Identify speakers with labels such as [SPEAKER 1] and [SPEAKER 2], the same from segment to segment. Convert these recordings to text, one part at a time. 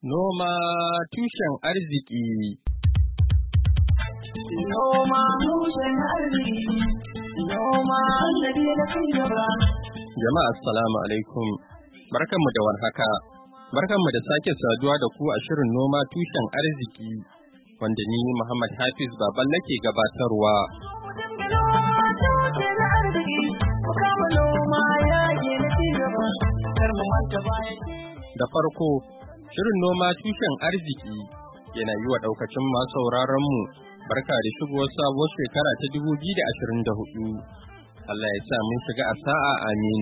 [SPEAKER 1] Noma tushen arziki.
[SPEAKER 2] Noma tushen arziki. Noma sannadi na cigaba.
[SPEAKER 1] Jama'a assalamu alaikum. Barkanmu da warhaka. Barkanmu da sake saduwa da ku a shirin noma tushen arziki wanda ni Muhammad Hafiz Baballe ke gabatarwa. Da farko, shirin noma tushen arziki yana yi wa ɗaukacin masu sauraronmu barka da shigowar sabuwar shekara ta 2024. Allah ya sa mun shiga a sa'a amin.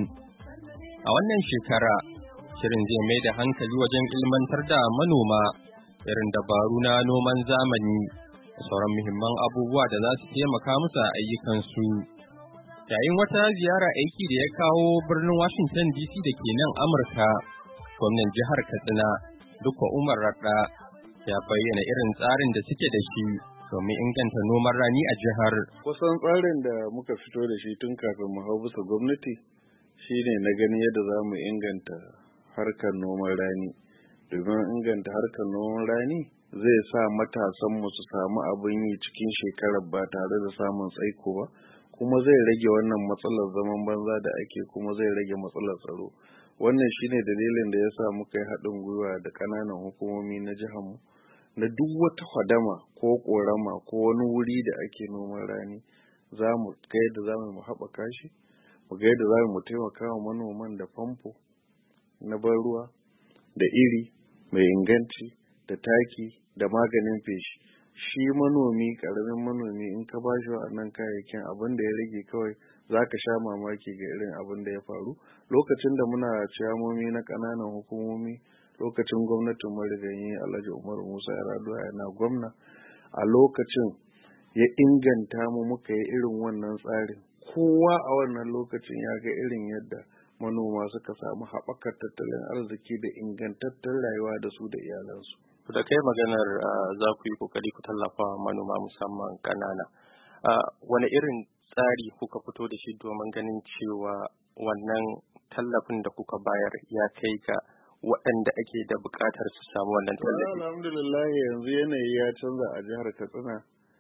[SPEAKER 1] A wannan shekara, shirin zai mai da hankali wajen ilmantar da manoma irin dabaru na noman zamani da sauran muhimman abubuwa da za su taimaka musu a ayyukansu. Yayin wata ziyara aiki da ya kawo birnin Washington DC da ke nan Amurka, gwamnan jihar Katsina, Dukko Umar Radda, ya bayyana irin tsarin da suke da shi domin inganta noman rani a jihar.
[SPEAKER 3] Kusan tsarin da muka fito da shi tun kafin mu hau bisa gwamnati shine na gani yadda za mu inganta harkar noman rani. Domin inganta harkar noman rani zai sa matasanmu su samu abin yi cikin shekarar ba tare da samun tsaiko ba, kuma zai rage wannan matsalar zaman banza da ake, kuma zai rage matsalar tsaro. Wannan shine dalilin da ya sa muka yi haɗin gwiwa da ƙananan hukumomi na jiharmu na duk wata fadama ko ƙorama ko wani wuri da ake noman rani, za mu ga yadda za mu haɓaka shi, mu ga yadda za mu taimaka wa manoman da famfo na ban ruwa da iri mai inganci da taki da maganin feshi. Shi manomi, ƙaramin manomi, in ka bashi waɗannan kayayyakin, abin da ya rage kawai za ka sha mamaki ga irin abin da ya faru lokacin da muna ciyamomi na ƙananan hukumomi, lokacin gwamnatin marigayi Alhaji Umar Musa Yar'adua yana gwamna. A lokacin ya inganta mu, muka yi irin wannan tsarin. Kowa a wannan lokacin ya ga irin yadda manoma suka samu haɓakar tattalin arziki da ingantattun rayuwa da su da iyalansu.
[SPEAKER 1] Da kai maganar za ku yi kokari ku tallafa manoma musamman ƙanana. Wani irin tsari kuka fito da shi domin ganin cewa wannan tallafin da kuka bayar ya kai ga waɗanda ake da buƙatar su samu wannan tallafi?
[SPEAKER 3] Alhamdulillah, yanzu yanayi ya canza a jihar Katsina.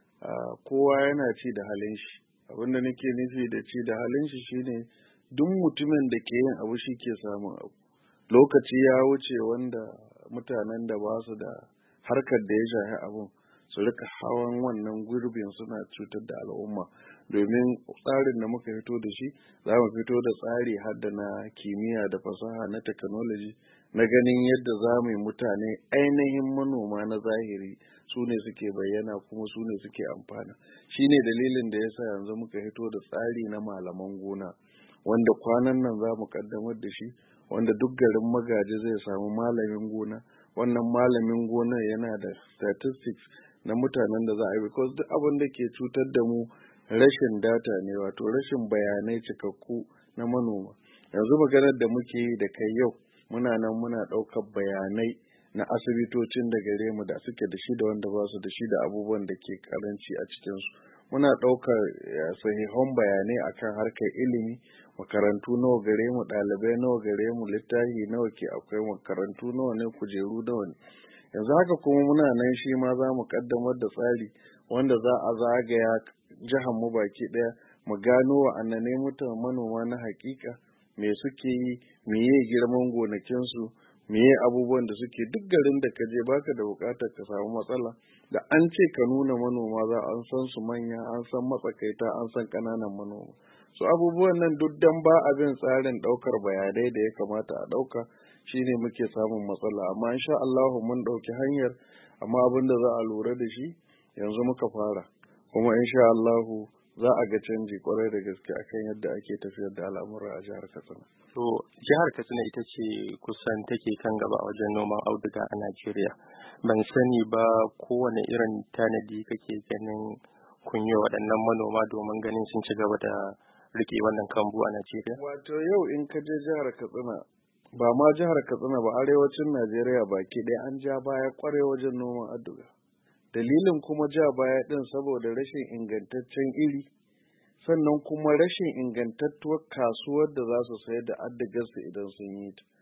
[SPEAKER 3] Kowa yana ci da halin shi. Abinda nake nufi da ci da halin shi shine duk mutumin da ke yin abu shi ke samun abu. Lokaci ya wuce wanda mutanen da ba su da harkar da ya shafi abun su rika hawan wannan gurbin suna cutar da al'umma. Domin tsarin da muka fito da shi, za mu fito da tsari har da na kimiyya da fasaha na technology, na ganin yadda za mu yi mutane ainihin manoma na zahiri su ne suke bayyana kuma su ne suke amfana. Shi ne dalilin da ya sa yanzu muka fito da tsari na malaman gona, wanda kwanan nan za mu kaddamar da shi, wanda duk garin magaji zai samu malamin gona. Wannan malamin gona yana da statistics na mutanen da za a yi, because duk abin da ke cutar da mu rashin data ne, wato rashin bayanai cikakku na manoma. Yanzu maganar da muke yi da kai yau, muna nan muna ɗaukar bayanai na asibitocin da gare mu da suke da shi da wanda ba su da shi da abubuwan da ke karanci a cikinsu. Muna ɗaukar sahihan bayanai akan harkar ilimi, makarantu nawa gare mu, ɗalibai nawa gare mu, littafi nawa ke akwai, makarantu nawa ne, kujeru nawa ne. Yanzu haka kuma muna nan shi ma za mu kaddamar da tsari wanda za a zagaya jihar mu baki ɗaya, mu gano wa'annane mutane manoma na hakika, me suke yi, meye girman gonakinsu, meye abubuwan da suke. Duk garin da ka je baka da bukatar ka samu matsala, da an ce ka nuna manoma za an san su manya, an san matsakaita, an san ƙananan manoma. So abubuwan nan duk dan ba abin tsarin ɗaukar bayanai da ya kamata a ɗauka, shine muke samun matsala. Amma insha Allah mun ɗauki hanyar, amma abin da za a lura da shi yanzu muka fara, kuma insha Allah za a ga canji kwarai da gaske akan yadda ake tafiyar da al'amura a jihar Katsina.
[SPEAKER 1] To, jihar Katsina ita ce kusan take kan gaba a wajen noman auduga a Najeriya. Ban sani ba kowane irin tanadi kake ganin kun yi waɗannan manoma domin ganin sun ci gaba da rike wannan kambu a Najeriya?
[SPEAKER 3] Wato yau in ka je jihar Katsina, ba ma jihar Katsina ba, arewacin Najeriya baki ɗaya an ja baya kwarai wajen noman auduga. Dalilin kuma ja baya ɗin saboda rashin ingantaccen iri, sannan kuma rashin ingantattuwar kasuwar da za su sayar da addigarsu idan sun yi ta.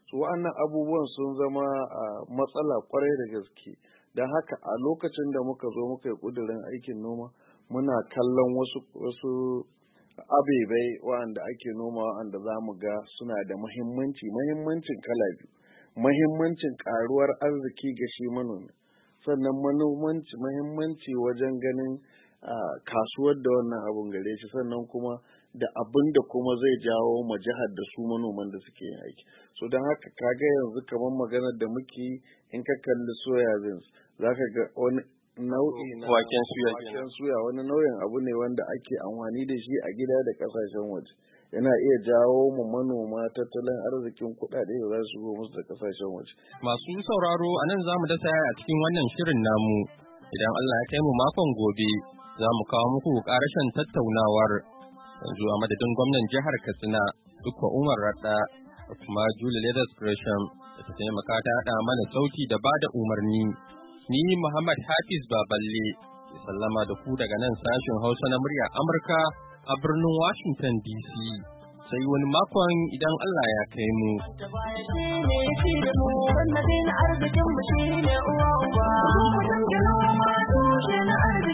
[SPEAKER 3] su wa'annan abubuwan sun zama matsala kwarai da gaske. Don haka a lokacin da muka zo muka yi ƙudurin aikin noma muna kallon wasu abebai wa'anda ake noma wa'anda za mu ga suna da muhimmancin kala biyu. Muhimmancin karuwar arziki ga shi manomi, sannan muhimmanci wajen ganin kasuwar da wannan abun gare shi, sannan kuma da abin da kuma zai jawo ma jihar da su manoman da suke yin aiki. So don haka kaga yanzu kamar maganar da muke in ka kalli soya beans za ka ga wani nau'i na
[SPEAKER 1] waken
[SPEAKER 3] suya wani nau'in abu ne wanda ake amfani da shi a gida da kasashen waje. Yana iya jawo mu manoma tattalin arzikin kuɗaɗe da za su zo musu da kasashen waje.
[SPEAKER 1] Masu sauraro a nan za mu dasa a cikin wannan shirin namu. Idan Allah ya kai mu makon gobe za mu kawo muku ƙarashin tattaunawar. Yanzu a madadin gwamnan jihar Katsina Dukko Umar Radda da kuma Julie Leathers Gresham da ta taimaka ta haɗa mana sauti da bada umarni. Ni Muhammad Hafiz Baballe ya sallama da ku daga nan sashen Hausa na murya Amurka a birnin Washington DC. Sai wani makon idan Allah ya kai mu.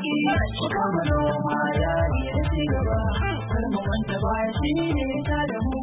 [SPEAKER 1] Shi ne